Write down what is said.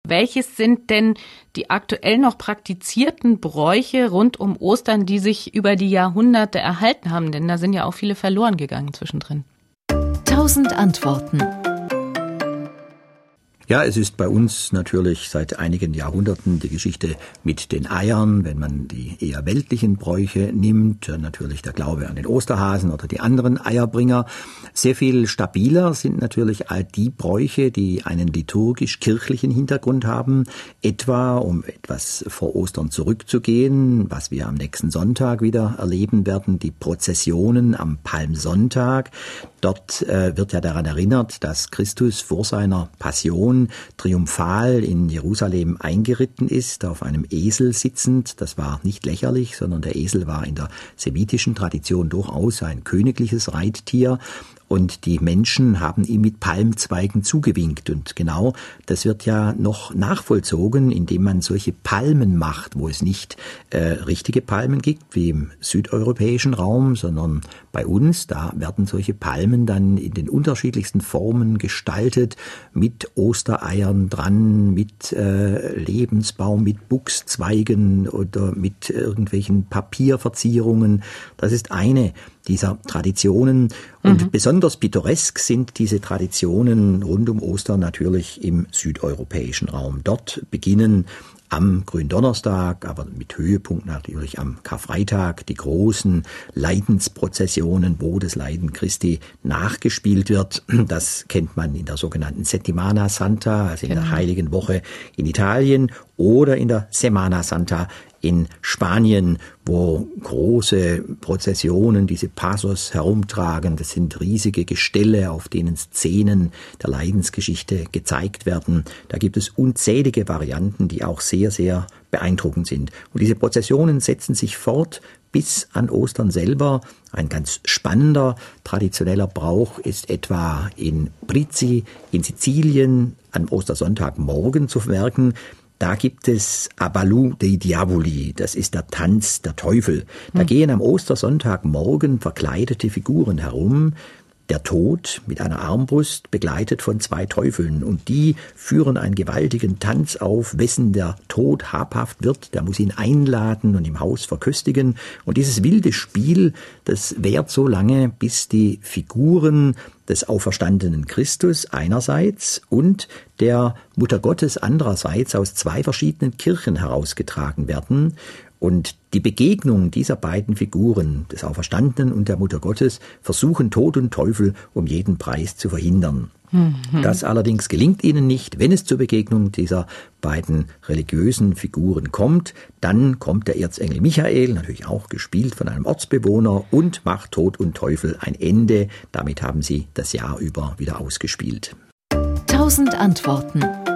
Welches sind denn die aktuell noch praktizierten Bräuche rund um Ostern, die sich über die Jahrhunderte erhalten haben? Denn da sind ja auch viele verloren gegangen zwischendrin. 1000 Antworten. Ja, es ist bei uns natürlich seit einigen Jahrhunderten die Geschichte mit den Eiern, wenn man die eher weltlichen Bräuche nimmt, natürlich der Glaube an den Osterhasen oder die anderen Eierbringer. Sehr viel stabiler sind natürlich all die Bräuche, die einen liturgisch-kirchlichen Hintergrund haben, etwa um etwas vor Ostern zurückzugehen, was wir am nächsten Sonntag wieder erleben werden, die Prozessionen am Palmsonntag. Dort wird ja daran erinnert, dass Christus vor seiner Passion triumphal in Jerusalem eingeritten ist, auf einem Esel sitzend. Das war nicht lächerlich, sondern der Esel war in der semitischen Tradition durchaus ein königliches Reittier. Und die Menschen haben ihm mit Palmzweigen zugewinkt. Und genau das wird ja noch nachvollzogen, indem man solche Palmen macht, wo es nicht richtige Palmen gibt, wie im südeuropäischen Raum, sondern bei uns, da werden solche Palmen dann in den unterschiedlichsten Formen gestaltet, mit Ostereiern dran, mit Lebensbaum, mit Buchszweigen oder mit irgendwelchen Papierverzierungen. Das ist eine dieser Traditionen. Und besonders pittoresk sind diese Traditionen rund um Ostern natürlich im südeuropäischen Raum. Dort beginnen am Gründonnerstag, aber mit Höhepunkt natürlich am Karfreitag, die großen Leidensprozessionen, wo das Leiden Christi nachgespielt wird. Das kennt man in der sogenannten Settimana Santa, also in der Heiligen Woche in Italien, oder in der Semana Santa in Spanien, wo große Prozessionen diese Pasos herumtragen. Das sind riesige Gestelle, auf denen Szenen der Leidensgeschichte gezeigt werden. Da gibt es unzählige Varianten, die auch sehr, sehr beeindruckend sind. Und diese Prozessionen setzen sich fort bis an Ostern selber. Ein ganz spannender traditioneller Brauch ist etwa in Brizzi in Sizilien am Ostersonntagmorgen zu vermerken. Da gibt es Abalù dei Diavoli, das ist der Tanz der Teufel. Da gehen am Ostersonntagmorgen verkleidete Figuren herum, der Tod mit einer Armbrust, begleitet von 2 Teufeln. Und die führen einen gewaltigen Tanz auf. Wessen der Tod habhaft wird, der muss ihn einladen und im Haus verköstigen. Und dieses wilde Spiel, das währt so lange, bis die Figuren des auferstandenen Christus einerseits und der Mutter Gottes andererseits aus 2 verschiedenen Kirchen herausgetragen werden. Und die Begegnung dieser beiden Figuren, des Auferstandenen und der Mutter Gottes, versuchen Tod und Teufel um jeden Preis zu verhindern. Das allerdings gelingt ihnen nicht. Wenn es zur Begegnung dieser beiden religiösen Figuren kommt, dann kommt der Erzengel Michael, natürlich auch gespielt von einem Ortsbewohner, und macht Tod und Teufel ein Ende. Damit haben sie das Jahr über wieder ausgespielt. 1000 Antworten.